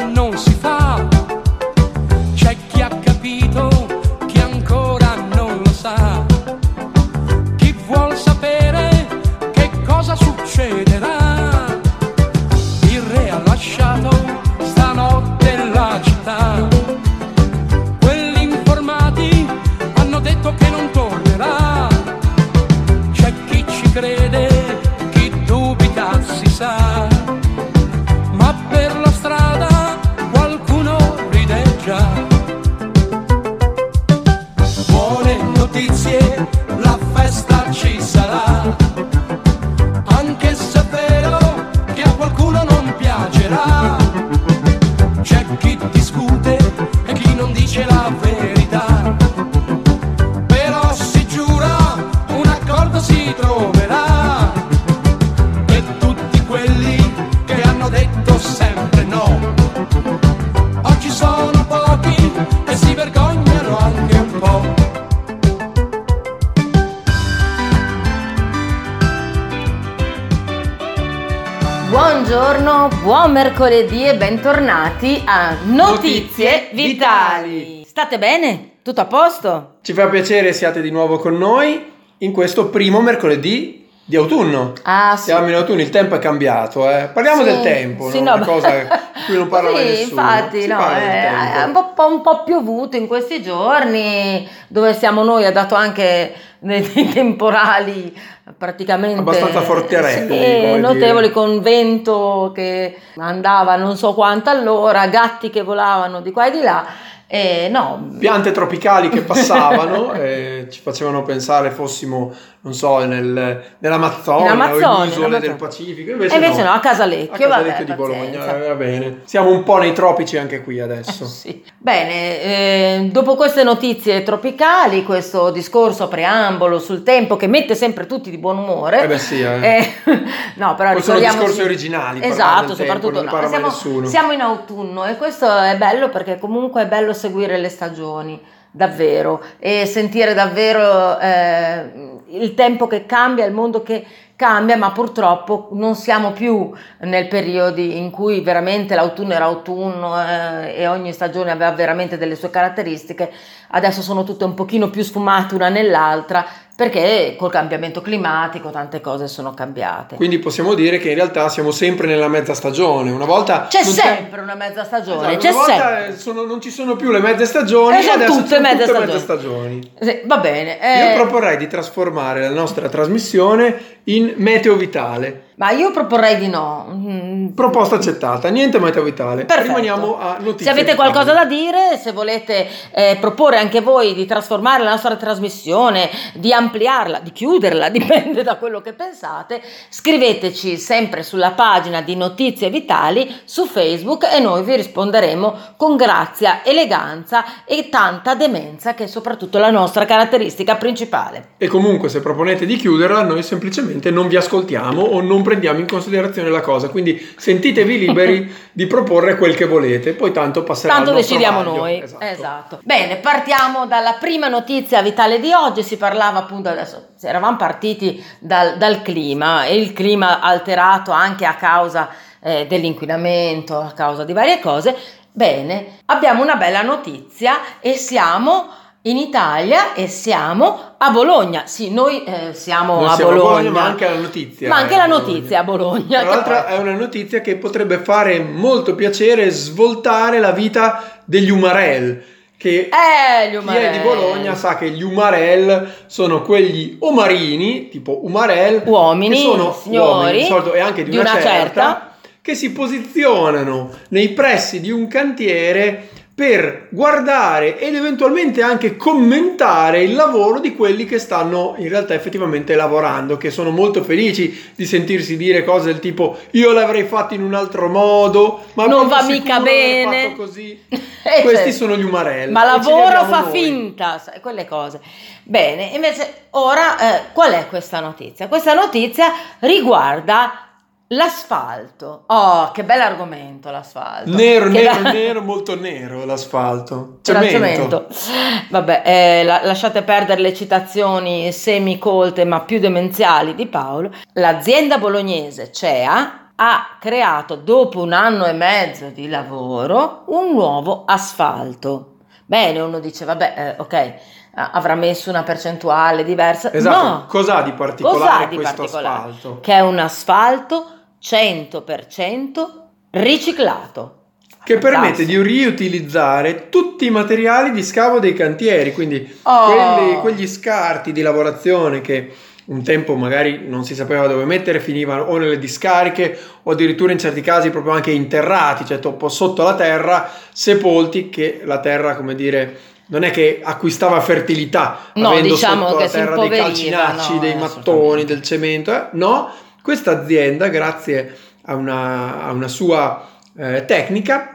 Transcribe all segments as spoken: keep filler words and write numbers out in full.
non si fa. C'è chi ha capito, chi ancora non lo sa. Chi vuol sapere che cosa succederà. Il re ha lasciato stanotte la città. Quelli informati hanno detto che non tornerà. C'è chi ci crede, chi dubita si sa. Ma per la strada qualcuno ride già. Buone notizie, la festa ci sarà. Anche se è vero che a qualcuno non piacerà. C'è chi discute e chi non dice la verità. Però si giura, un accordo si troverà. E tutti quelli che hanno detto sempre no, oggi sono pochi e si vergognano anche un po'. Buongiorno, buon mercoledì e bentornati a Notizie, Notizie Vitali. Vitali. State bene? Tutto a posto? Ci fa piacere siate di nuovo con noi in questo primo mercoledì di autunno. Ah, sì. Siamo in autunno, il tempo è cambiato, eh. Parliamo Sì, del tempo, sì, no? no, Una cosa di cui non parla sì, mai nessuno. infatti, Si no, parla del eh, tempo. è un po', un po' piovuto in questi giorni, dove siamo noi ha dato anche dei, dei temporali praticamente Abbastanza forterelli, sì, come notevoli, dire. con vento che andava non so quanto all'ora, gatti che volavano di qua e di là. Eh, no. Piante tropicali che passavano e ci facevano pensare fossimo, non so, nel, nell'Amazzonia, In Amazzonia, o in isole in del Amazzonia. Pacifico. E invece no, a Casalecchio, a Casalecchio vabbè, di Bologna, pazienza. va bene. Siamo un po' nei tropici anche qui adesso. Sì. Bene, eh, dopo queste notizie tropicali, questo discorso preambolo sul tempo che mette sempre tutti di buon umore. Eh beh sì, eh. eh, no, però Poi sono ricordiamoci- discorsi originali, parlare Esatto, del tempo, soprattutto non ne no, parla mai siamo, nessuno. siamo in autunno e questo è bello perché comunque è bello seguire le stagioni, davvero, e sentire davvero eh, il tempo che cambia, il mondo che cambia, ma purtroppo non siamo più nel periodo in cui veramente l'autunno era autunno eh, e ogni stagione aveva veramente delle sue caratteristiche. Adesso sono tutte un pochino più sfumate una nell'altra perché col cambiamento climatico tante cose sono cambiate. Quindi possiamo dire che in realtà siamo sempre nella mezza stagione. Una volta C'è non sempre una mezza stagione, Esatto, c'è una volta sempre. sono- non ci sono più le mezze stagioni, Eh, sono adesso tutte sono mezze tutte stagioni. mezze stagioni. Sì, va bene. eh, Io proporrei di trasformare la nostra trasmissione in Meteo Vitale. ma io proporrei di no. Mm, Proposta accettata, niente Meteo Vitale. Perfetto. Rimaniamo a notizie. Se avete vitali. qualcosa da dire, se volete eh, proporre anche voi di trasformare la nostra trasmissione, di ampliarla, di chiuderla, dipende da quello che pensate, scriveteci sempre sulla pagina di Notizie Vitali su Facebook e noi vi risponderemo con grazia, eleganza e tanta demenza che è soprattutto la nostra caratteristica principale. E comunque se proponete di chiuderla, noi semplicemente non vi ascoltiamo o non prendiamo in considerazione la cosa. Quindi sentitevi liberi di proporre quel che volete, poi tanto passerà Tanto al nostro decidiamo vaglio. noi. Esatto. Esatto. Bene, partiamo dalla prima notizia vitale di oggi. Si parlava appunto adesso, eravamo partiti dal, dal clima e il clima alterato anche a causa eh, dell'inquinamento, a causa di varie cose. Bene, abbiamo una bella notizia e siamo in Italia e siamo a Bologna. Sì, noi eh, siamo, Noi a, siamo Bologna. ma anche la notizia. Ma anche eh, la a Bologna. notizia a Bologna. Tra l'altro è una notizia che potrebbe fare molto piacere svoltare la vita degli Umarell, che Eh, gli chi Umarell. è di Bologna sa che gli Umarell sono quegli omarini, tipo Umarell, Uomini, che sono signori, uomini, di solito, e anche di, di una, una certa, certa, che si posizionano nei pressi di un cantiere per guardare ed eventualmente anche commentare il lavoro di quelli che stanno in realtà effettivamente lavorando, che sono molto felici di sentirsi dire cose del tipo io l'avrei fatto in un altro modo, ma non proprio va sicuro mica di aver bene. fatto così. Eh, Questi certo. sono gli Umarell. Ma e ce li lavoro abbiamo fa noi. finta, sai, quelle cose. Bene, invece ora eh, qual è questa notizia? Questa notizia riguarda l'asfalto. Oh, che bell'argomento l'asfalto. Nero, Che nero, la- nero, molto nero l'asfalto. C'era il Cemento. cemento. Vabbè, eh, la- lasciate perdere le citazioni semicolte ma più demenziali di Paolo. L'azienda bolognese C E A ha creato, dopo un anno e mezzo di lavoro, un nuovo asfalto. Bene, uno dice, vabbè, eh, ok, avrà messo una percentuale diversa. Esatto, No. cos'ha di particolare Cos'ha di questo particolare? asfalto? Che è un asfalto cento per cento riciclato. Che permette Fantastico. di riutilizzare tutti i materiali di scavo dei cantieri, quindi Oh. quelli- quegli scarti di lavorazione che un tempo magari non si sapeva dove mettere, finivano o nelle discariche o addirittura in certi casi proprio anche interrati, cioè troppo sotto la terra, sepolti, che la terra, come dire, non è che acquistava fertilità, No, avendo diciamo sotto che la si terra dei impoveriva, calcinacci, no, dei eh, mattoni, assolutamente. del cemento, eh? No, questa azienda, grazie a una, a una sua eh, tecnica,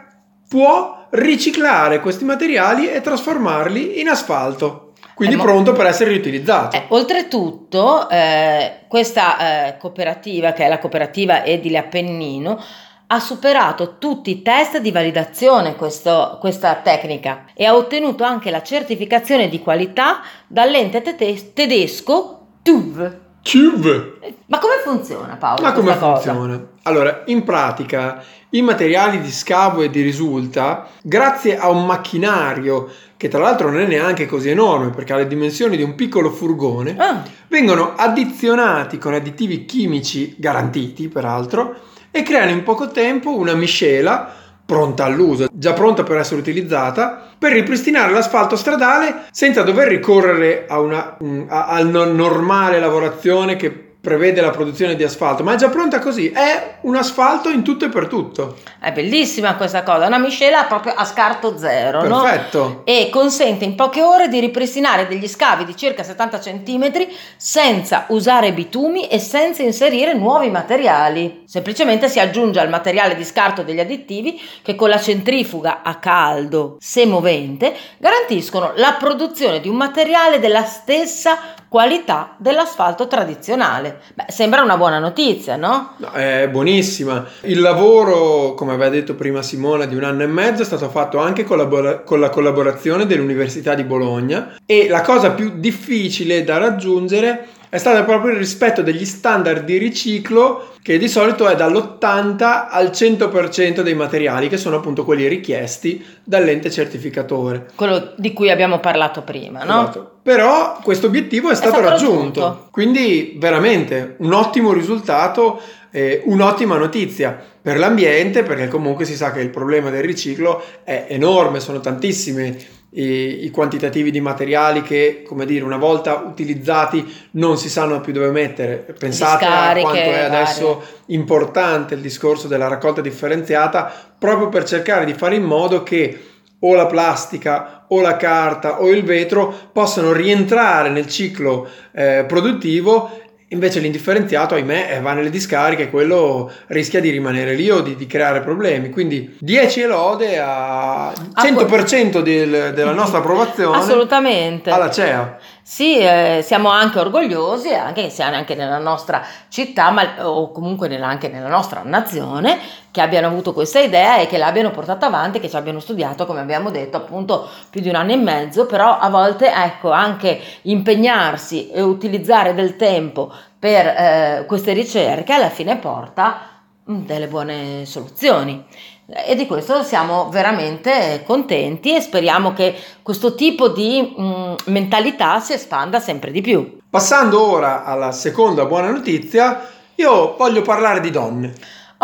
può riciclare questi materiali e trasformarli in asfalto, quindi Eh, ma- pronto per essere riutilizzato. Eh, oltretutto, eh, questa eh, cooperativa, che è la cooperativa Edile Appennino, ha superato tutti i test di validazione questo- questa tecnica e ha ottenuto anche la certificazione di qualità dall'ente tete- tedesco T U V. Cube. Ma come funziona, Paolo? Ma come questa cosa? funziona? Allora, in pratica, i materiali di scavo e di risulta, grazie a un macchinario che tra l'altro non è neanche così enorme perché ha le dimensioni di un piccolo furgone, Ah, vengono addizionati con additivi chimici garantiti, peraltro, e creano in poco tempo una miscela pronta all'uso, già pronta per essere utilizzata, per ripristinare l'asfalto stradale senza dover ricorrere a una mm, a- a una normale lavorazione che prevede la produzione di asfalto, ma è già pronta così, è un asfalto in tutto e per tutto. è bellissima questa cosa, una miscela proprio a scarto zero, no? Perfetto. E consente in poche ore di ripristinare degli scavi di circa settanta centimetri senza usare bitumi e senza inserire nuovi materiali. Semplicemente si aggiunge al materiale di scarto degli additivi che con la centrifuga a caldo semovente garantiscono la produzione di un materiale della stessa qualità dell'asfalto tradizionale. Beh, sembra una buona notizia, no? No, è buonissima. Il lavoro, come aveva detto prima Simona, di un anno e mezzo è stato fatto anche collabora- con la collaborazione dell'Università di Bologna, e la cosa più difficile da raggiungere è stato proprio il rispetto degli standard di riciclo, che di solito è dall'ottanta al cento per cento dei materiali, che sono appunto quelli richiesti dall'ente certificatore. Quello di cui abbiamo parlato prima, no? Esatto. Però questo obiettivo è stato, stato raggiunto. raggiunto. Quindi veramente un ottimo risultato, eh, un'ottima notizia per l'ambiente, perché comunque si sa che il problema del riciclo è enorme, sono tantissimi i, i quantitativi di materiali che, come dire, una volta utilizzati non si sanno più dove mettere. Pensate a Discariche quanto è varie. adesso importante il discorso della raccolta differenziata, proprio per cercare di fare in modo che o la plastica o la carta o il vetro possano rientrare nel ciclo eh, produttivo. Invece l'indifferenziato, ahimè, va nelle discariche, quello rischia di rimanere lì o di, di creare problemi. Quindi dieci e lode a cento per cento del, della nostra approvazione. Assolutamente. Alla C E A. Sì, eh, siamo anche orgogliosi, anche, siamo anche nella nostra città, ma, o comunque nella, anche nella nostra nazione, che abbiano avuto questa idea e che l'abbiano portata avanti, che ci abbiano studiato, come abbiamo detto, appunto più di un anno e mezzo, però a volte, ecco, anche impegnarsi e utilizzare del tempo per eh, queste ricerche alla fine porta mm, delle buone soluzioni. E di questo siamo veramente contenti e speriamo che questo tipo di mh, mentalità si espanda sempre di più. Passando ora alla seconda buona notizia, io voglio parlare di donne.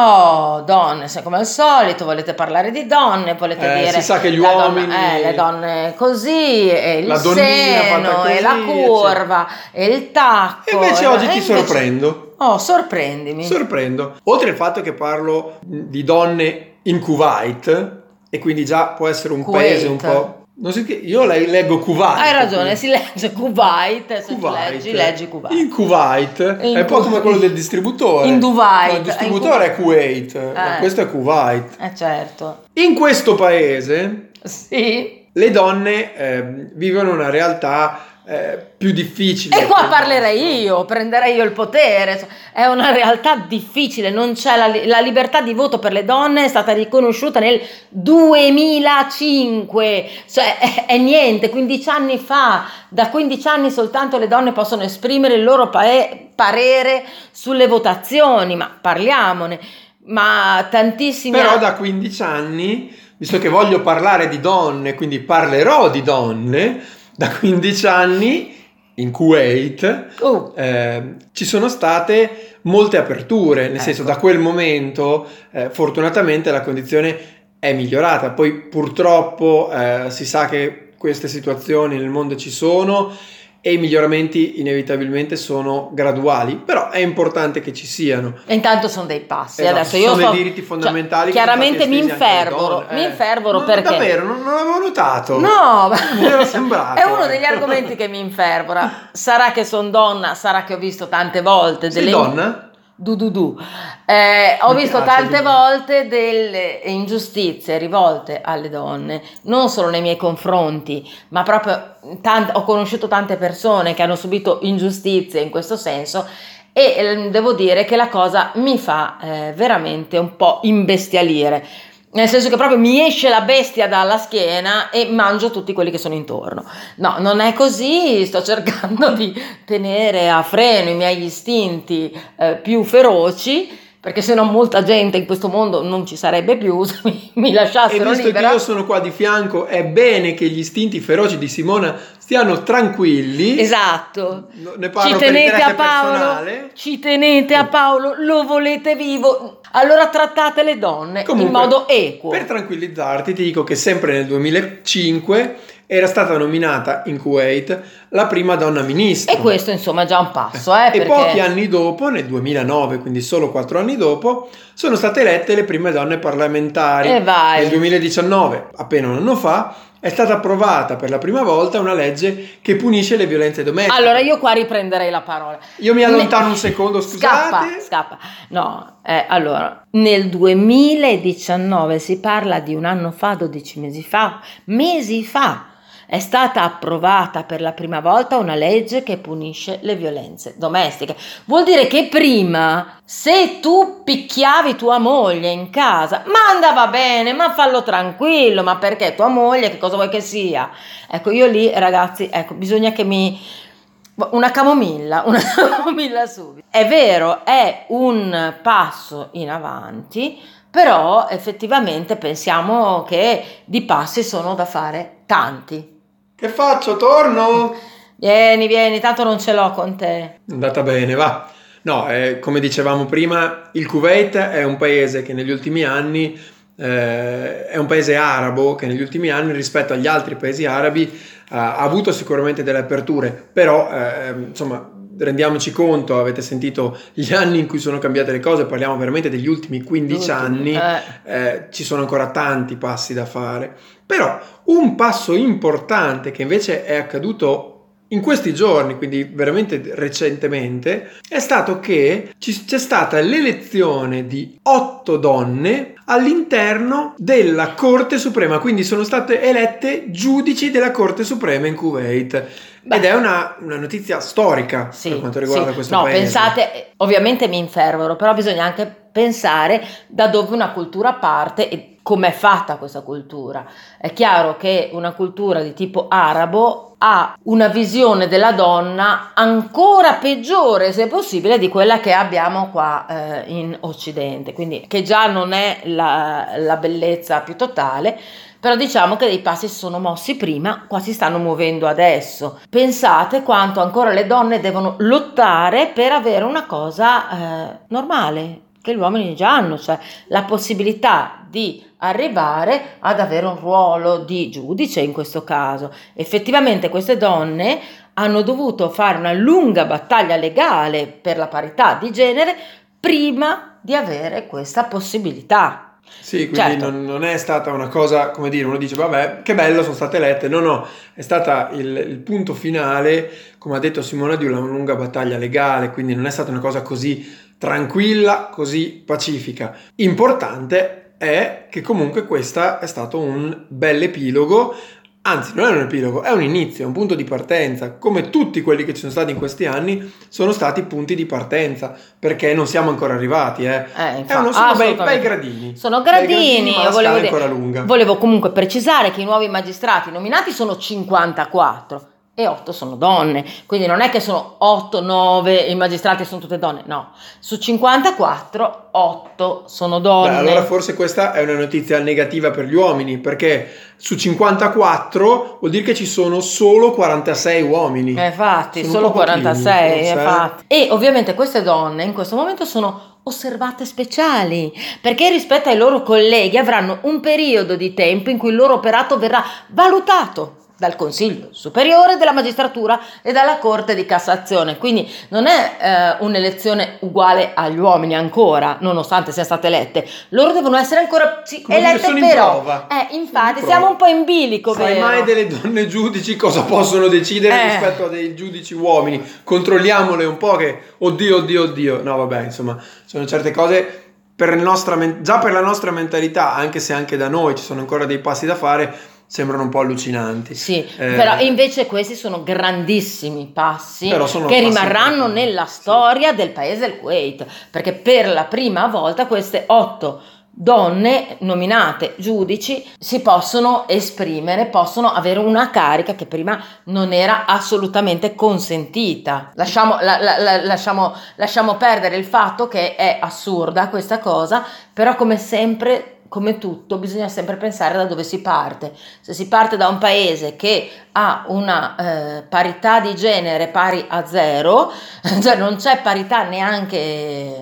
Oh, donne, se come al solito volete parlare di donne, volete Eh, dire si sa che gli la uomini- donna, eh, le donne così, e il La donnina seno, fatta e la così, curva, e il tacco. E invece e- oggi e ti invece- sorprendo. Oh, sorprendimi. Sorprendo. Oltre al fatto che parlo di donne in Kuwait, e quindi già può essere un Kuwait. paese un po'... Non so che io le- leggo Kuwait. Hai ragione, quindi. si legge Kuwait, se Kuwait. leggi, leggi Kuwait. In Kuwait In è un po' Ku- come quello del distributore. In Dubai. No, il distributore In è Kuwait, ma Eh. questo è Kuwait. Eh certo. In questo paese Sì. le donne eh, vivono una realtà eh, più difficile. E qua del parlerei nostro. io, prenderei io il potere. È una realtà difficile, non c'è la, li- la libertà di voto per le donne, è stata riconosciuta nel duemilacinque, cioè è, è niente, quindici anni fa. Da quindici anni soltanto le donne possono esprimere il loro pae- parere sulle votazioni, ma parliamone. ma tantissimi. Però da quindici anni, visto che voglio parlare di donne, quindi parlerò di donne, da quindici anni in Kuwait uh. eh, ci sono state molte aperture, nel ecco. senso da quel momento eh, fortunatamente la condizione è migliorata. Poi purtroppo eh, si sa che queste situazioni nel mondo ci sono e i miglioramenti inevitabilmente sono graduali, però è importante che ci siano. E intanto sono dei passi. Esatto, Adesso io sono so, dei diritti fondamentali. Cioè, chiaramente mi infervoro, infervoro, mi infervoro perché davvero non, non l'avevo notato. No, mi era sembrato. È uno degli argomenti che mi infervora. Sarà che sono donna, sarà che ho visto tante volte Sei delle donna? Du du du. Eh, ho Mi visto piace, tante du. volte delle ingiustizie rivolte alle donne, non solo nei miei confronti, ma proprio tant- ho conosciuto tante persone che hanno subito ingiustizie in questo senso e eh, devo dire che la cosa mi fa eh, veramente un po' imbestialire. Nel senso che proprio mi esce la bestia dalla schiena e mangio tutti quelli che sono intorno. No, non è così, sto cercando di tenere a freno i miei istinti eh, più feroci, perché se no molta gente in questo mondo non ci sarebbe più se mi, mi lasciassero libera. E visto libera. che io sono qua di fianco, è bene che gli istinti feroci di Simona stiano tranquilli. Esatto. Ne parlo ci per tenete interesse a Paolo, personale. ci tenete a Paolo, lo volete vivo, allora trattate le donne Comunque, in modo equo. Per tranquillizzarti ti dico che sempre nel duemilacinque era stata nominata in Kuwait la prima donna ministro. E questo insomma è già un passo. Eh, e perché... pochi anni dopo, nel duemilanove, quindi solo quattro anni dopo, sono state elette le prime donne parlamentari. E vai. Nel duemiladiciannove, appena un anno fa, è stata approvata per la prima volta una legge che punisce le violenze domestiche. Allora io qua riprenderei la parola. Io mi allontano un secondo, scusate. Scappa, scappa. No, eh, allora, nel duemiladiciannove si parla di un anno fa, dodici mesi fa, mesi fa, è stata approvata per la prima volta una legge che punisce le violenze domestiche. Vuol dire che prima, se tu picchiavi tua moglie in casa, ma andava bene, ma fallo tranquillo, ma perché tua moglie, che cosa vuoi che sia? Ecco, io lì, ragazzi, ecco, bisogna che mi... Una camomilla, una camomilla subito. È vero, è un passo in avanti, però effettivamente pensiamo che di passi sono da fare tanti. Che faccio? Torno? Vieni, vieni, tanto non ce l'ho con te. È andata bene, va. No, eh, come dicevamo prima, il Kuwait è un paese che negli ultimi anni, eh, è un paese arabo che negli ultimi anni rispetto agli altri paesi arabi eh, ha avuto sicuramente delle aperture, però eh, insomma rendiamoci conto, avete sentito gli anni in cui sono cambiate le cose, parliamo veramente degli ultimi quindici anni, eh. Eh, ci sono ancora tanti passi da fare. Però un passo importante che invece è accaduto in questi giorni, quindi veramente recentemente, è stato che ci, c'è stata l'elezione di otto donne all'interno della Corte Suprema, quindi sono state elette giudici della Corte Suprema in Kuwait. Beh, ed è una, una notizia storica sì, per quanto riguarda sì. questo no, paese. Pensate, ovviamente mi infervoro, però bisogna anche pensare da dove una cultura parte e com'è fatta questa cultura. È chiaro che una cultura di tipo arabo ha una visione della donna ancora peggiore, se possibile, di quella che abbiamo qua eh, in Occidente, quindi che già non è la, la bellezza più totale. Però diciamo che dei passi si sono mossi prima, qua si stanno muovendo adesso. Pensate quanto ancora le donne devono lottare per avere una cosa eh, normale, che gli uomini già hanno, cioè la possibilità di arrivare ad avere un ruolo di giudice in questo caso. Effettivamente queste donne hanno dovuto fare una lunga battaglia legale per la parità di genere prima di avere questa possibilità. Sì, quindi certo. non, non è stata una cosa, come dire, uno dice vabbè che bello sono state elette, no no, è stata il, il punto finale, come ha detto Simona, di una lunga battaglia legale, quindi non è stata una cosa così tranquilla, così pacifica. Importante è che comunque questo è stato un bel epilogo, anzi non è un epilogo, è un inizio, è un punto di partenza, come tutti quelli che ci sono stati in questi anni sono stati punti di partenza, perché non siamo ancora arrivati, eh. Eh, infatti, è uno, sono bei, bei gradini. Sono gradini, bei gradini ma la volevo, scala è ancora lunga. Volevo comunque precisare che i nuovi magistrati nominati sono cinquantaquattro, e otto sono donne, quindi non è che sono otto, nove, i magistrati sono tutte donne, no, su cinquantaquattro, otto sono donne. Beh, allora forse questa è una notizia negativa per gli uomini, perché su cinquantaquattro vuol dire che ci sono solo quarantasei uomini. Eh, infatti, Sono solo un po' pochini, quarantasei, forse, eh. infatti. E ovviamente queste donne in questo momento sono osservate speciali, perché rispetto ai loro colleghi avranno un periodo di tempo in cui il loro operato verrà valutato dal Consiglio Superiore della Magistratura e dalla Corte di Cassazione. Quindi non è eh, un'elezione uguale agli uomini ancora, nonostante siano state elette. Loro devono essere ancora sì, Come dire, elette, sono in però. prova. Eh, infatti, in siamo prova. un po' in bilico, Sai vero? mai delle donne giudici cosa possono decidere Eh. rispetto a dei giudici uomini? Controlliamole un po' che oddio, oddio, oddio. No, vabbè, insomma, sono certe cose per il nostra men- già per la nostra mentalità, anche se anche da noi ci sono ancora dei passi da fare, sembrano un po' allucinanti. Sì, Eh, però invece questi sono grandissimi passi Però sono che passi rimarranno importanti, nella sì. storia del paese del Kuwait, perché per la prima volta queste otto donne nominate giudici si possono esprimere, possono avere una carica che prima non era assolutamente consentita. Lasciamo, la, la, la, lasciamo, lasciamo perdere il fatto che è assurda questa cosa, però come sempre, come tutto, bisogna sempre pensare da dove si parte. Se si parte da un paese che ha una eh, parità di genere pari a zero, cioè non c'è parità neanche,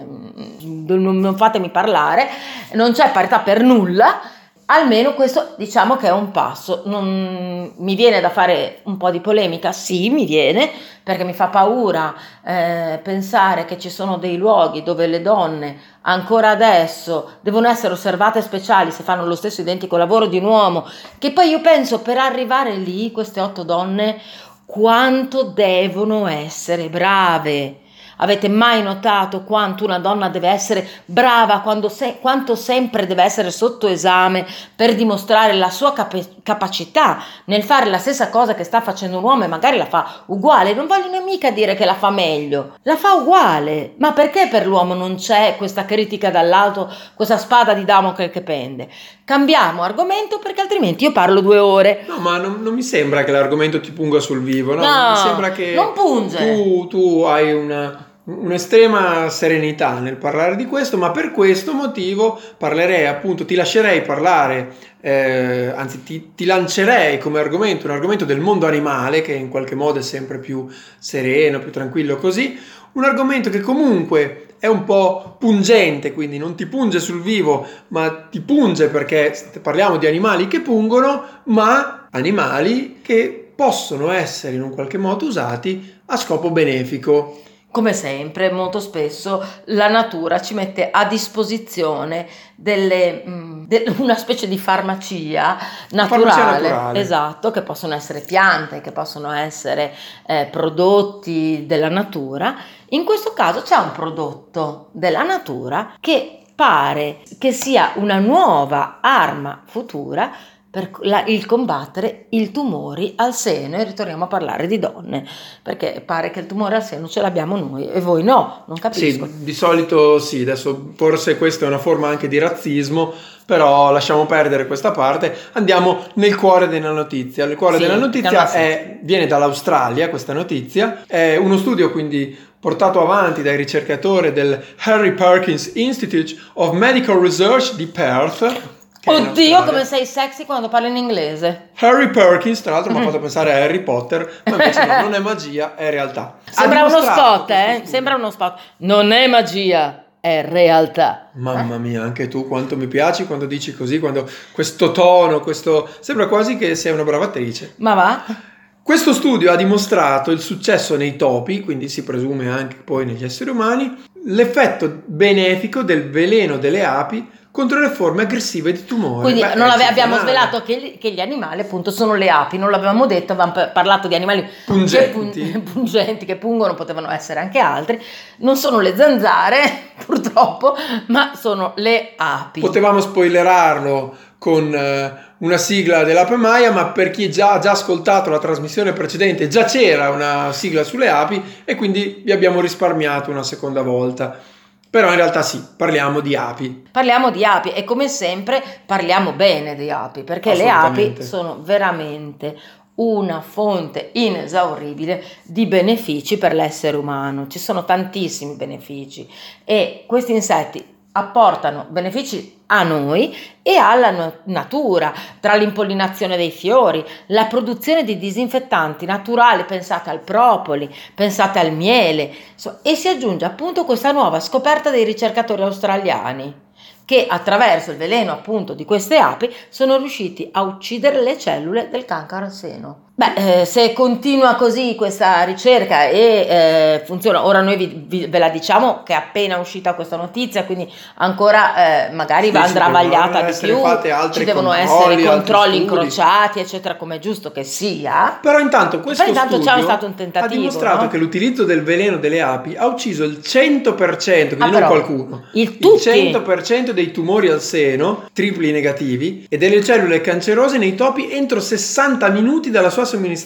non, non fatemi parlare, non c'è parità per nulla, almeno questo diciamo che è un passo. Non, mi viene da fare un po' di polemica, sì, mi viene, perché mi fa paura eh, pensare che ci sono dei luoghi dove le donne ancora adesso devono essere osservate speciali se fanno lo stesso identico lavoro di un uomo, che poi io penso per arrivare lì queste otto donne quanto devono essere brave. Avete mai notato quanto una donna deve essere brava, quando se, quanto sempre deve essere sotto esame per dimostrare la sua cap- capacità nel fare la stessa cosa che sta facendo un uomo e magari la fa uguale? Non voglio nemmeno dire che la fa meglio, la fa uguale. Ma perché per l'uomo non c'è questa critica dall'alto, questa spada di Damocle che pende? Cambiamo argomento perché altrimenti io parlo due ore. No, ma non, non mi sembra che l'argomento ti punga sul vivo, no? No, mi sembra che non punge. Tu, tu hai una, un'estrema serenità nel parlare di questo, ma per questo motivo parlerei, appunto, ti lascerei parlare, eh, anzi ti, ti lancerei come argomento, un argomento del mondo animale, che in qualche modo è sempre più sereno, più tranquillo così, un argomento che comunque è un po' pungente, quindi non ti punge sul vivo, ma ti punge perché parliamo di animali che pungono, ma animali che possono essere in un qualche modo usati a scopo benefico. Come sempre, molto spesso la natura ci mette a disposizione delle, mh, de- una specie di farmacia naturale, Farmacia naturale. Esatto, che possono essere piante, che possono essere eh, prodotti della natura. In questo caso c'è un prodotto della natura che pare che sia una nuova arma futura per la, il combattere i tumori al seno, e ritorniamo a parlare di donne, perché pare che il tumore al seno ce l'abbiamo noi e voi no, non capisco. Sì, di solito sì, adesso forse questa è una forma anche di razzismo, però lasciamo perdere questa parte, andiamo nel cuore della notizia. Il cuore Sì, della notizia sì. è, viene dall'Australia, questa notizia, è uno studio quindi portato avanti dai ricercatori del Harry Perkins Institute of Medical Research di Perth. Oddio, come sei sexy quando parli in inglese. Harry Perkins, tra l'altro, mi ha fatto pensare a Harry Potter, ma invece no, non è magia, è realtà. Sembra Ha uno dimostrato spot, eh? questo Sembra uno spot. Non è magia, è realtà. Mamma mia, anche tu quanto mi piaci quando dici così, quando questo tono, questo sembra quasi che sei una brava attrice. Ma va? Questo studio ha dimostrato il successo nei topi, quindi si presume anche poi negli esseri umani, l'effetto benefico del veleno delle api contro le forme aggressive di tumore. Quindi Beh, non ave- abbiamo eccezionale. svelato che gli, che gli animali appunto sono le api, non l'avevamo detto, avevamo p- parlato di animali Pungenti. che, pun- pungenti, che pungono, potevano essere anche altri, non sono le zanzare purtroppo, ma sono le api. Potevamo spoilerarlo con eh, una sigla dell'Ape Maia, ma per chi già ha già ascoltato la trasmissione precedente già c'era una sigla sulle api e quindi vi abbiamo risparmiato una seconda volta. Però in realtà sì, parliamo di api. Parliamo di api e come sempre parliamo bene di api, perché le api Assolutamente. sono veramente una fonte inesauribile di benefici per l'essere umano. Ci sono tantissimi benefici e questi insetti apportano benefici a noi e alla natura, tra l'impollinazione dei fiori, la produzione di disinfettanti naturali, pensate al propoli, pensate al miele, e si aggiunge appunto questa nuova scoperta dei ricercatori australiani che attraverso il veleno appunto di queste api sono riusciti a uccidere le cellule del cancro al seno. Beh, eh, se continua così questa ricerca e eh, funziona, ora noi vi, vi, ve la diciamo che è appena uscita questa notizia, quindi ancora eh, magari sì, va andrà vagliata di più, ci devono essere controlli incrociati, eccetera, come è giusto che sia. Però intanto questo Però intanto studio c'è stato un tentativo, ha dimostrato no? che l'utilizzo del veleno delle api ha ucciso il cento per cento, quindi ah, non però, qualcuno, il, il cento per cento dei tumori al seno, tripli negativi, e delle cellule cancerose nei topi entro sessanta minuti dalla sua somministrazione,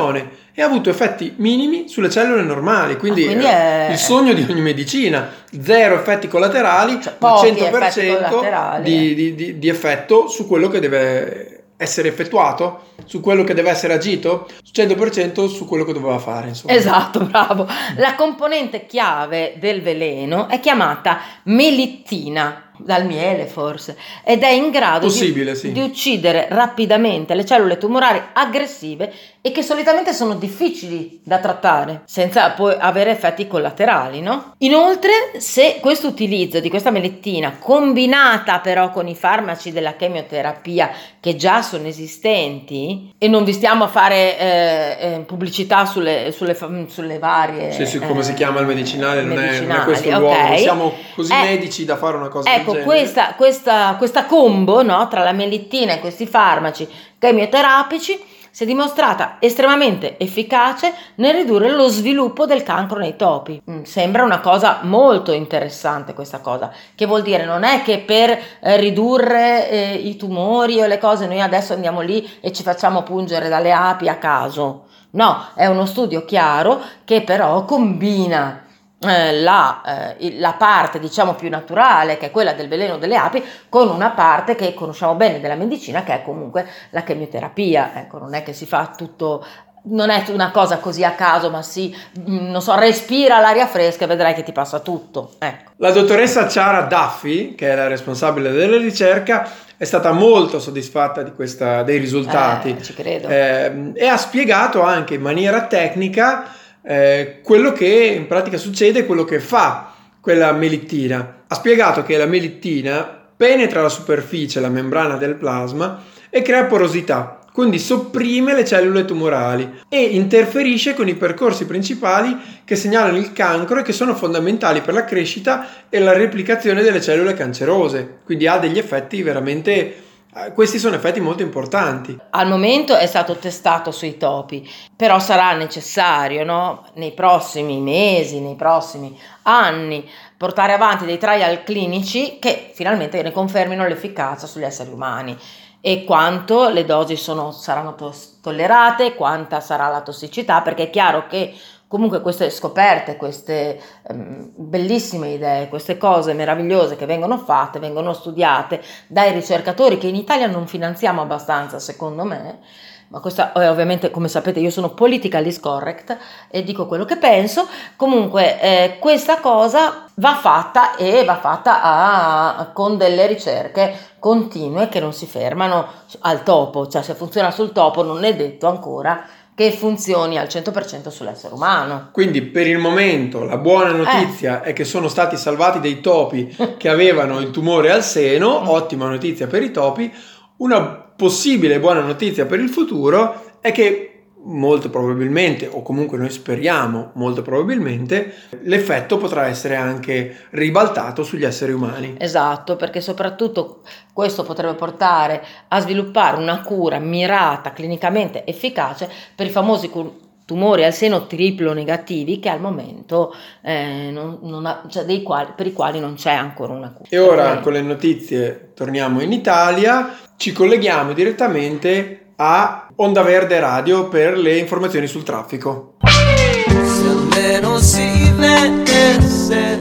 e ha avuto effetti minimi sulle cellule normali, quindi, ah, quindi è il sogno di ogni medicina, zero effetti collaterali, cioè, ma cento per cento di, di, di, di effetto su quello che deve essere effettuato, su quello che deve essere agito, cento per cento su quello che doveva fare, insomma. Esatto, bravo. La componente chiave del veleno è chiamata melittina, dal miele forse, ed è in grado Possibile, di, sì. di uccidere rapidamente le cellule tumorali aggressive e che solitamente sono difficili da trattare senza poi avere effetti collaterali, no? Inoltre, se questo utilizzo di questa melittina combinata però con i farmaci della chemioterapia che già sono esistenti, e non vi stiamo a fare eh, eh, pubblicità sulle, sulle, sulle varie sì, sì, come eh, si chiama il medicinale, non è, non è questo il okay. luogo, non siamo così eh, medici da fare una cosa ecco, del genere. questa, questa, questa combo, no, tra la melittina e questi farmaci chemioterapici si è dimostrata estremamente efficace nel ridurre lo sviluppo del cancro nei topi. Sembra una cosa molto interessante questa cosa, che vuol dire non è che per eh, ridurre eh, i tumori o le cose noi adesso andiamo lì e ci facciamo pungere dalle api a caso. No, è uno studio chiaro che però combina La, eh, la parte diciamo più naturale, che è quella del veleno delle api, con una parte che conosciamo bene della medicina, che è comunque la chemioterapia. Ecco, non è che si fa tutto, non è una cosa così a caso, ma si, non so, respira l'aria fresca e vedrai che ti passa tutto. Ecco. La dottoressa Ciara Duffy, che è la responsabile della ricerca, è stata molto soddisfatta di questa, dei risultati, eh, ci credo. Eh, e ha spiegato anche in maniera tecnica Eh, quello che in pratica succede, quello che fa quella melittina. Ha spiegato che la melittina penetra la superficie, la membrana del plasma, e crea porosità, quindi sopprime le cellule tumorali e interferisce con i percorsi principali che segnalano il cancro e che sono fondamentali per la crescita e la replicazione delle cellule cancerose. Quindi ha degli effetti veramente, questi sono effetti molto importanti. Al momento è stato testato sui topi, però sarà necessario, no, nei prossimi mesi, nei prossimi anni, portare avanti dei trial clinici che finalmente ne confermino l'efficacia sugli esseri umani e quanto le dosi sono, saranno tos- tollerate, quanta sarà la tossicità, perché è chiaro che comunque queste scoperte, queste um, bellissime idee, queste cose meravigliose che vengono fatte, vengono studiate dai ricercatori che in Italia non finanziamo abbastanza, secondo me, ma questa è ovviamente, come sapete, io sono politically correct e dico quello che penso. Comunque eh, questa cosa va fatta e va fatta a, a, con delle ricerche continue che non si fermano al topo, cioè se funziona sul topo non è detto ancora che funzioni al cento per cento sull'essere umano. Quindi per il momento la buona notizia eh. è che sono stati salvati dei topi che avevano il tumore al seno, ottima notizia per i topi. Una possibile buona notizia per il futuro è che molto probabilmente, o comunque noi speriamo molto probabilmente, l'effetto potrà essere anche ribaltato sugli esseri umani. Esatto, perché soprattutto questo potrebbe portare a sviluppare una cura mirata, clinicamente efficace per i famosi tumori al seno triplo negativi che al momento eh, non, non ha, cioè dei quali, per i quali non c'è ancora una cura. E ora perché... con le notizie torniamo in Italia, ci colleghiamo direttamente a Onda Verde Radio per le informazioni sul traffico. Se almeno si vedesse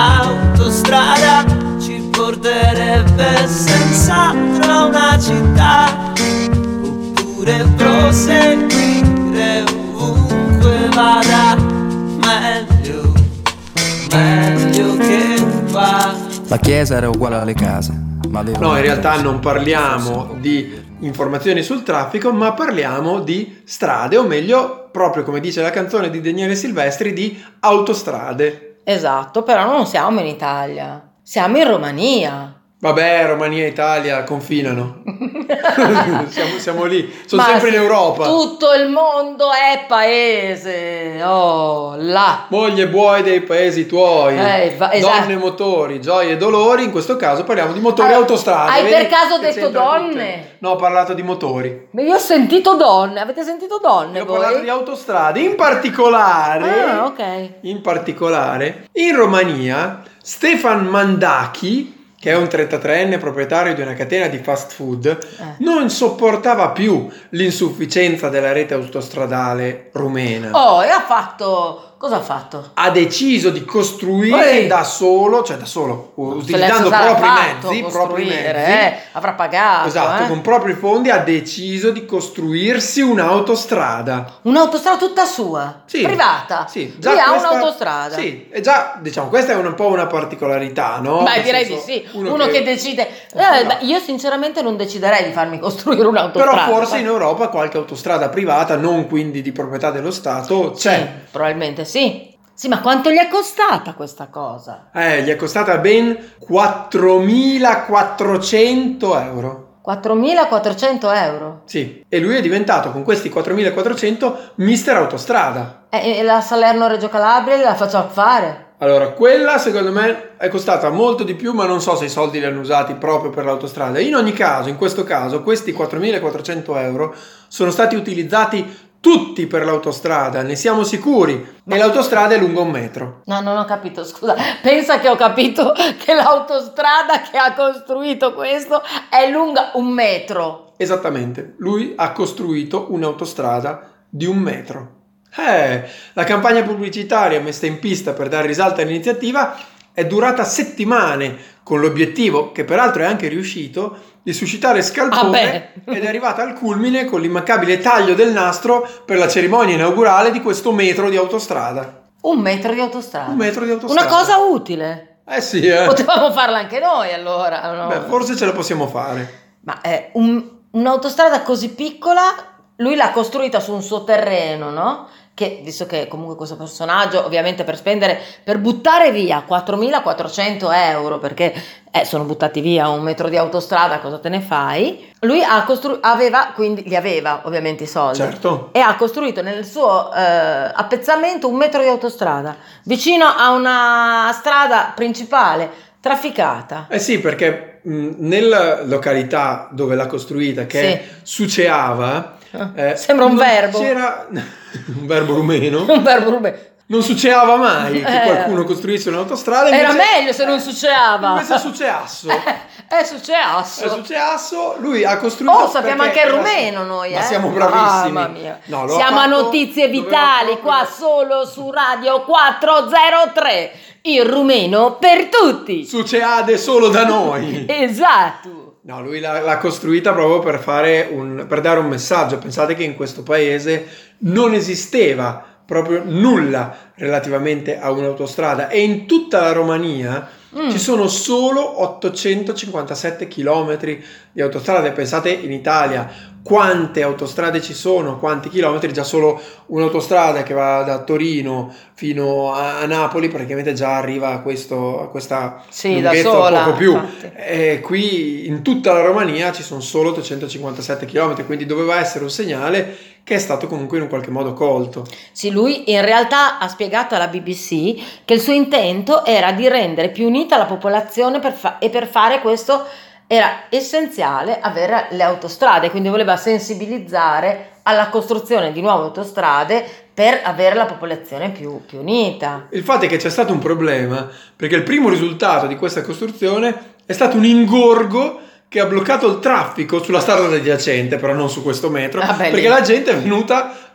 l'autostrada ci porterebbe senz'altro a una città, oppure proseguire La chiesa era uguale alle case, ma aveva No, una in realtà chiesa. non parliamo di informazioni sul traffico, ma parliamo di strade, o meglio, proprio come dice la canzone di Daniele Silvestri, di autostrade. Esatto, però non siamo in Italia, siamo in Romania. Vabbè, Romania e Italia confinano. siamo, siamo lì, sono Ma sempre sì, in Europa. Tutto il mondo è paese. Oh, là. Moglie buoi dei paesi tuoi, Eh, va- esatto. donne motori, gioie e dolori. In questo caso parliamo di motori Ah, autostrade. hai vedi per caso che detto c'entra donne? tutte? No, ho parlato di motori. Ma io ho sentito donne, avete sentito donne Io ho voi? parlato di autostrade. In particolare, Ah, ok. in particolare, in Romania, Stefan Mandachi, che è un trentatreenne proprietario di una catena di fast food, Eh. non sopportava più l'insufficienza della rete autostradale rumena. Oh, e ha fatto... Cosa ha fatto? Ha deciso di costruire Ehi. da solo, cioè da solo, utilizzando Se l'è propri fatto mezzi, propri costruire, mezzi. eh, avrà pagato. Esatto, eh. con propri fondi ha deciso di costruirsi un'autostrada. Un'autostrada tutta sua, Sì, privata. sì, Lui ha questa- un'autostrada. Sì, e già, diciamo, questa è un po' una particolarità, no? Beh, Nel direi senso, di sì. Uno, che... decide. Eh, Esatto. beh, io sinceramente non deciderei di farmi costruire un'autostrada. Però forse in Europa qualche autostrada privata, non quindi di proprietà dello Stato, c'è. Sì, probabilmente sì. Sì, ma quanto gli è costata questa cosa? Eh, gli è costata ben quattromilaquattrocento euro. quattromilaquattrocento euro. Sì, e lui è diventato con questi quattromilaquattrocento mister autostrada. E, e la Salerno-Reggio Calabria la faccio fare? Allora, quella secondo me è costata molto di più, ma non so se i soldi li hanno usati proprio per l'autostrada. In ogni caso, in questo caso, questi quattromilaquattrocento euro sono stati utilizzati tutti per l'autostrada, ne siamo sicuri. E l'autostrada è lunga un metro. No, non ho capito, scusa. Pensa che ho capito che l'autostrada che ha costruito questo è lunga un metro. Esattamente, lui ha costruito un'autostrada di un metro. Eh, la campagna pubblicitaria messa in pista per dare risalto all'iniziativa è durata settimane, con l'obiettivo, che peraltro è anche riuscito, di suscitare scalpore Ah, ed è arrivata al culmine con l'immancabile taglio del nastro per la cerimonia inaugurale di questo metro di autostrada. Un metro di autostrada. Un metro di autostrada. Una cosa utile. Eh sì, eh. Potevamo farla anche noi allora. No? Beh, forse ce la possiamo fare. Ma è un- un'autostrada così piccola, lui l'ha costruita su un suo terreno, no? Che, visto che comunque questo personaggio, ovviamente per spendere, per buttare via quattromilaquattrocento euro, perché eh, sono buttati via un metro di autostrada, cosa te ne fai? Lui ha costru- aveva, quindi li aveva ovviamente i soldi. Certo. E ha costruito nel suo eh, appezzamento un metro di autostrada, vicino a una strada principale, trafficata. Eh sì, perché mh, nella località dove l'ha costruita, che è Suceava, eh, Sembra un non verbo. C'era un verbo rumeno. Un verbo rubè. Non succedeva mai che Eh. qualcuno costruisse un'autostrada. Era invece- meglio se non succedeva. Invece è succeasso. È successo. È successo, lui ha costruito. Oh, sappiamo perché anche il era- rumeno noi, Ma eh. siamo bravissimi. Mamma mia. No, lo ha Siamo a fatto Notizie dove Vitali, proprio- qua solo su Radio quattrocentotre. Il rumeno per tutti. Succede solo da noi. Esatto. No, lui l'ha, l'ha costruita proprio per fare un, per dare un messaggio. Pensate che in questo paese non esisteva proprio nulla relativamente a un'autostrada e in tutta la Romania Mm. ci sono solo ottocentocinquantasette chilometri di autostrade. Pensate in Italia quante autostrade ci sono, quanti chilometri, già solo un'autostrada che va da Torino fino a, a Napoli praticamente già arriva a, questo, a questa Sì, da lunghezza o sola, poco più. infatti. E qui in tutta la Romania ci sono solo ottocentocinquantasette chilometri, quindi doveva essere un segnale che è stato comunque in un qualche modo colto. Sì, lui in realtà ha spiegato alla B B C che il suo intento era di rendere più unita la popolazione per fa- e per fare questo era essenziale avere le autostrade, quindi voleva sensibilizzare alla costruzione di nuove autostrade per avere la popolazione più, più unita. Il fatto è che c'è stato un problema, perché il primo risultato di questa costruzione è stato un ingorgo che ha bloccato il traffico sulla strada adiacente, però non su questo metro, Ah, beh, perché lì. la gente è venuta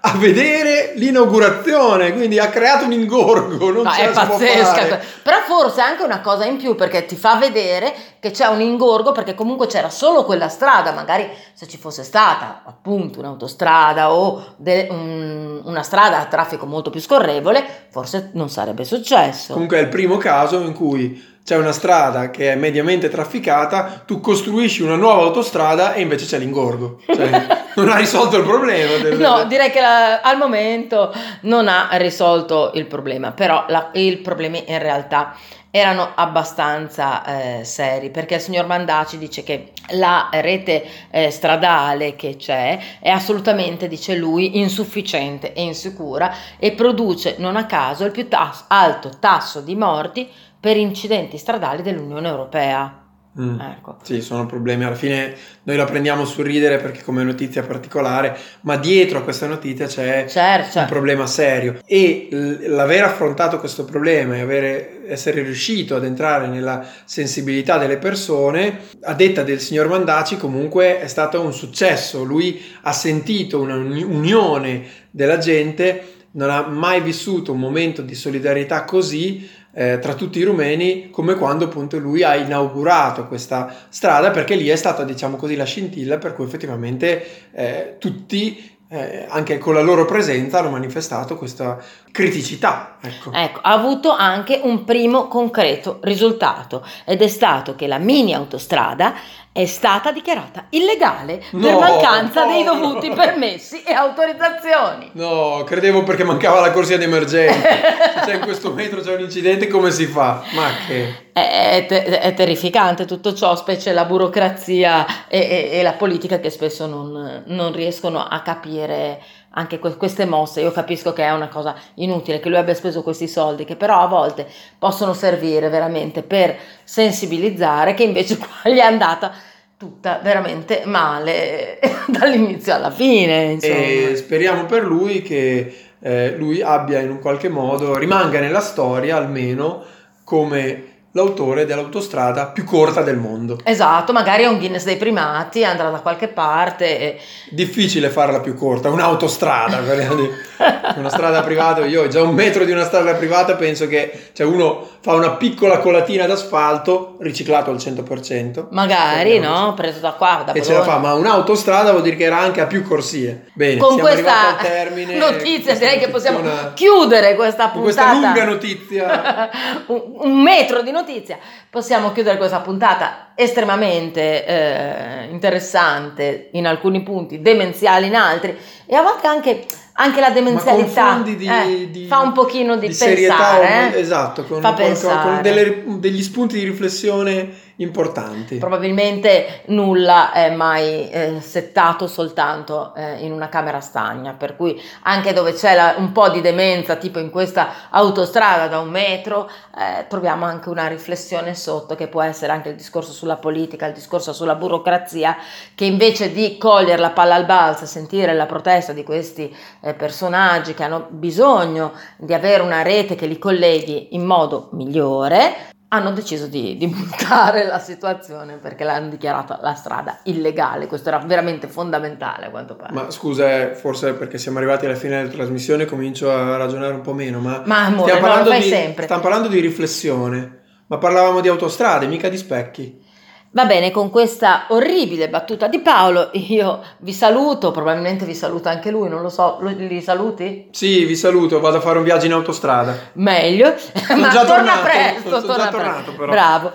a vedere l'inaugurazione, quindi ha creato un ingorgo, non No, ce è la si può pazzesca, fare. però forse anche una cosa in più, perché ti fa vedere che c'è un ingorgo, perché comunque c'era solo quella strada. Magari se ci fosse stata appunto un'autostrada o de- un- una strada a traffico molto più scorrevole, forse non sarebbe successo. Comunque è il primo caso in cui c'è una strada che è mediamente trafficata, tu costruisci una nuova autostrada e invece c'è l'ingorgo, cioè non ha risolto il problema del... No, direi che la- al momento non ha risolto il problema, però la- i problemi in realtà erano abbastanza eh, seri, perché il signor Mandaci dice che la rete eh, stradale che c'è è assolutamente, dice lui, insufficiente e insicura e produce non a caso il più tas- alto tasso di morti per incidenti stradali dell'Unione Europea. Mm. Ecco. Sì, sono problemi. Alla fine noi la prendiamo sul ridere perché come notizia particolare, ma dietro a questa notizia c'è Certo. un problema serio e l- l'aver affrontato questo problema e avere, essere riuscito ad entrare nella sensibilità delle persone, a detta del signor Mandaci, comunque è stato un successo. Lui ha sentito una uni- unione della gente, non ha mai vissuto un momento di solidarietà così eh, tra tutti i rumeni come quando appunto lui ha inaugurato questa strada, perché lì è stata, diciamo così, la scintilla per cui effettivamente eh, tutti eh, anche con la loro presenza hanno manifestato questa criticità. Ecco. Ecco, ha avuto anche un primo concreto risultato ed è stato che la mini autostrada è stata dichiarata illegale No, per mancanza no, dei dovuti no. permessi e autorizzazioni. No, credevo perché mancava la corsia di emergenza. Se c'è in questo metro c'è un incidente, come si fa? Ma che... È, te- è terrificante tutto ciò, specie la burocrazia e, e- e la politica che spesso non, non riescono a capire anche que- queste mosse. Io capisco che è una cosa inutile che lui abbia speso questi soldi, che però a volte possono servire veramente per sensibilizzare, che invece qua gli è andata tutta veramente male dall'inizio alla fine, insomma. E speriamo per lui che eh, lui abbia in un qualche modo, rimanga nella storia almeno come l'autore dell'autostrada più corta del mondo. Esatto, magari è un Guinness dei primati, andrà da qualche parte e... Difficile farla più corta, un'autostrada, parliamo di una strada privata. Io ho già un metro di una strada privata, penso che cioè uno fa una piccola colatina d'asfalto riciclato al cento per cento. Magari, Speriamo no? Preso da qua, da e ce la Bologna. fa, ma un'autostrada vuol dire che era anche a più corsie. Bene, Con siamo arrivati questa al termine. notizia Questa direi che possiamo notiziona- chiudere questa con puntata. questa lunga notizia. un, un metro di notizia. Possiamo chiudere questa puntata estremamente eh, interessante in alcuni punti, demenziale in altri, e a volte anche, anche la demenzialità Ma confondi di, eh, di- fa un pochino di, di serietà, pensare, eh? esatto, con, Fa con- con- pensare. con delle- degli spunti di riflessione importanti. Probabilmente nulla è mai eh, settato soltanto eh, in una camera stagna, per cui anche dove c'è la- un po' di demenza, tipo in questa autostrada da un metro, eh, troviamo anche una riflessione sotto, che può essere anche il discorso sulla politica, il discorso sulla burocrazia, che invece di cogliere la palla al balzo e sentire la protesta di questi eh, personaggi che hanno bisogno di avere una rete che li colleghi in modo migliore, hanno deciso di, di buttare la situazione perché l'hanno dichiarata la strada illegale. Questo era veramente fondamentale, a quanto pare. Ma scusa, eh, forse perché siamo arrivati alla fine della trasmissione comincio a ragionare un po' meno, ma, Ma amore, stiamo, no, lo parlando fai di, sempre. stiamo parlando di riflessione, ma parlavamo di autostrade, mica di specchi. Va bene, con questa orribile battuta di Paolo io vi saluto, probabilmente vi saluta anche lui, non lo so, lo- li saluti? Sì, vi saluto, vado a fare un viaggio in autostrada. Meglio, ma già torna tornato, presto, sono torna già presto. tornato, però. Bravo.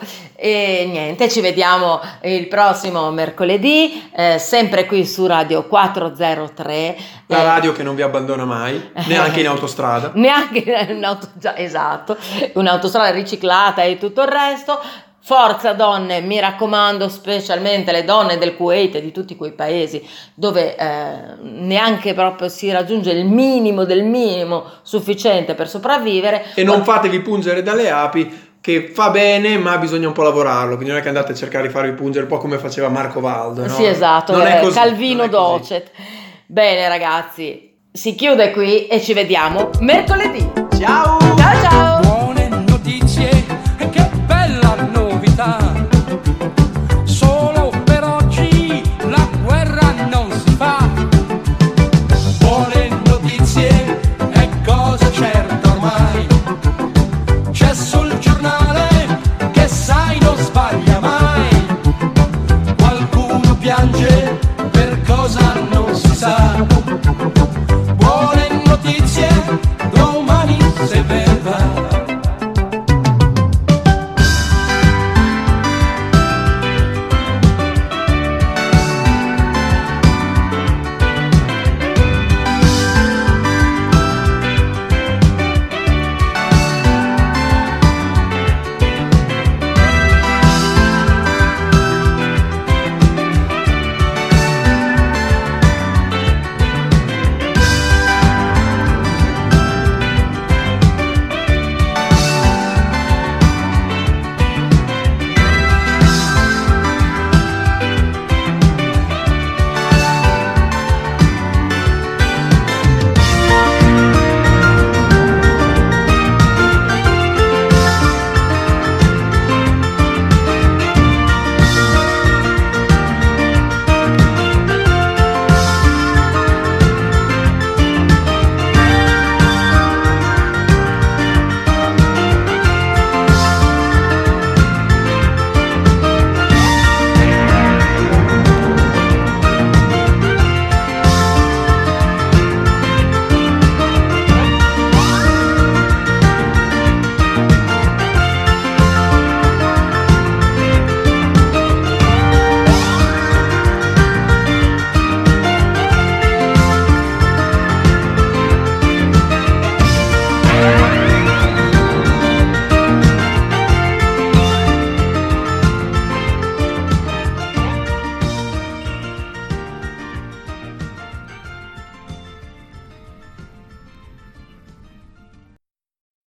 E niente, ci vediamo il prossimo mercoledì, eh, sempre qui su Radio quattrocentotre. La eh, radio che non vi abbandona mai, neanche in autostrada. Neanche un'auto, già, esatto, un'autostrada riciclata e tutto il resto. Forza donne, mi raccomando, specialmente le donne del Kuwait e di tutti quei paesi dove eh, neanche proprio si raggiunge il minimo del minimo sufficiente per sopravvivere. E non fatevi pungere dalle api, che fa bene, ma bisogna un po' lavorarlo. Quindi non è che andate a cercare di farvi pungere un po' come faceva Marco Valdo, no? Sì, esatto, Non è eh, così, Calvino non è così. Docet. Bene ragazzi, si chiude qui e ci vediamo mercoledì. Ciao! Ciao ciao!